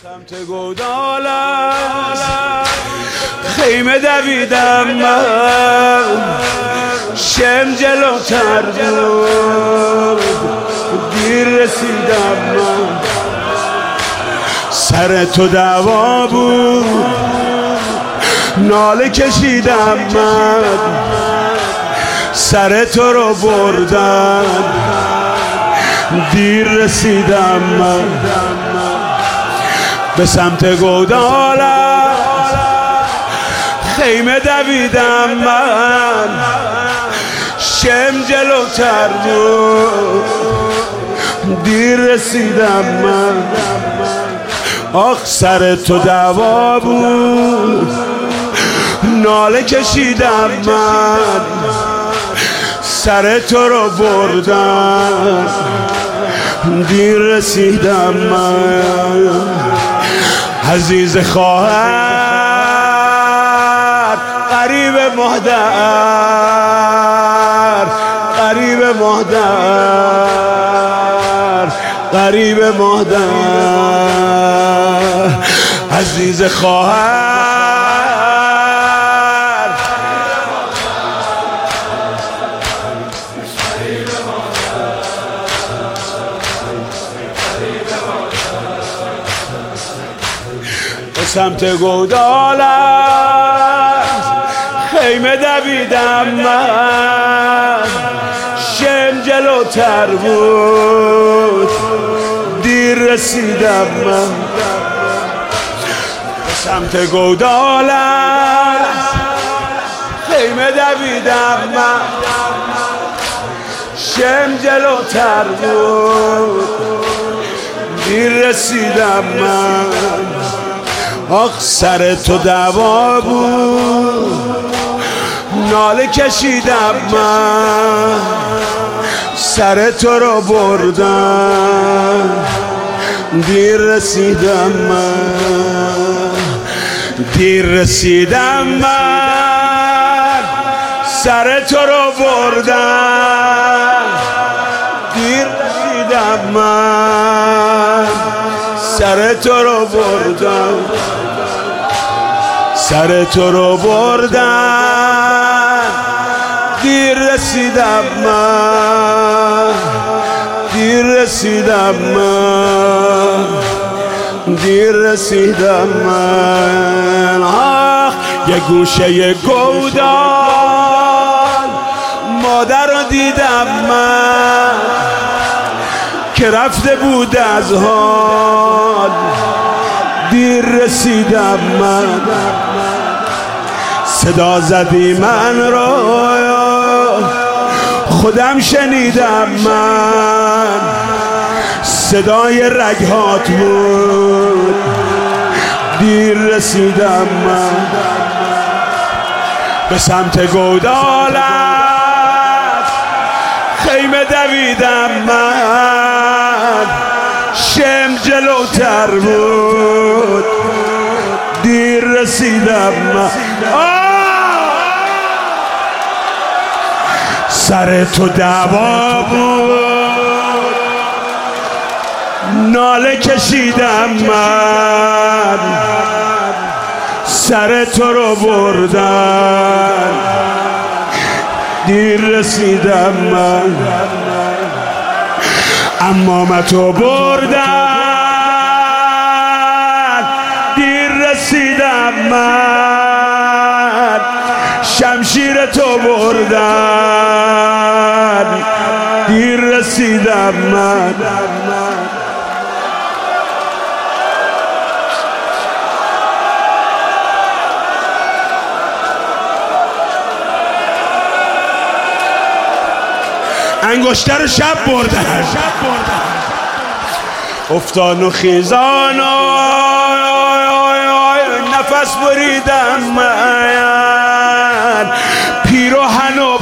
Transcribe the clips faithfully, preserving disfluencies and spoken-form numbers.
سمت گودال خیمه دویدم من، شم جلوتر بود دیر رسیدم من. سر تو دعوا بود ناله کشیدم من، سر تو رو بردن دیر رسیدم من. به سمت گودال خیمه دویدم من، شم جلوتر بود دیر رسیدم من. آخ سر تو دعوا بود ناله کشیدم من، سر تو رو بردن دیر رسیدم من. عزیز خواهر قریب مادر، قریب مادر، قریب مادر. عزیز خواهر به سمت گودال خیمه دویدم من، شم جلوتر بود دیر رسیدم من. به سمت گودال خیمه دویدم من، شم جلوتر بود دیر رسیدم من. آخ سر تو دعوا بود ناله کشیدم من، سر تو رو بردن دیر رسیدم من. دیر رسیدم من، سر تو رو بردن دیر رسیدم من، سر تو رو بردن، سر تو رو بردن دیر رسیدم من، دیر رسیدم من، دیر رسیدم من. آخ یه گوشه گودال مادر رو دیدم من که رفته بود از حال دیر رسیدم من. صدا زدی من رو خودم شنیدم من، صدای رگهات بود دیر رسیدم من. به سمت گودال خیمه دویدم من، شم جلوتر بود دیر رسیدم من. سر تو دعوا بود ناله کشیدم من، سر تو رو بردن دیر رسیدم من. اما من تو بردن دیر رسیدم من، شمشیر تو بردن دیر رسیدم من. انگشتر شب بردن، افتان و خیزان و نفس بریدم من، پیراهن و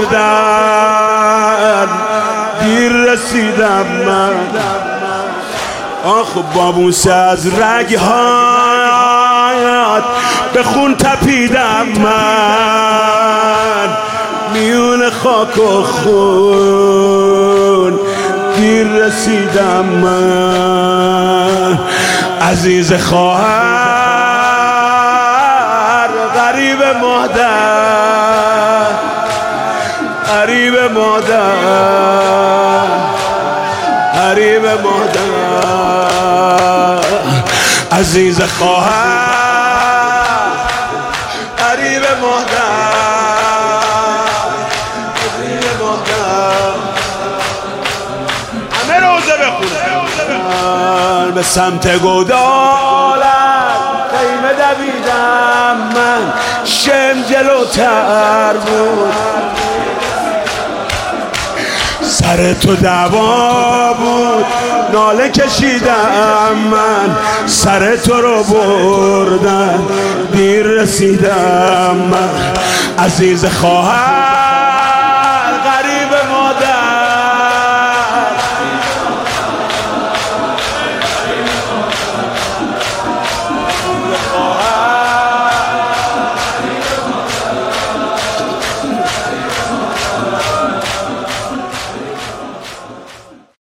بردن دیر رسیدم من. آخ بابوس از رگهات به خون تپیدم من، میون خاک و خون دیر رسیدم من. عزیز خواهر غریب مادر، غریب مادر، غریب مادر، عزیز خواهر غریب مادر، غریب مادر. همه روزه بخونه. به سمت گودالت خیمه دویدم من، شم جلوتر بود، سر تو دعوا بود، ناله کشیدم من، سر تو رو بردن، دیر رسیدم من. عزیز خواهر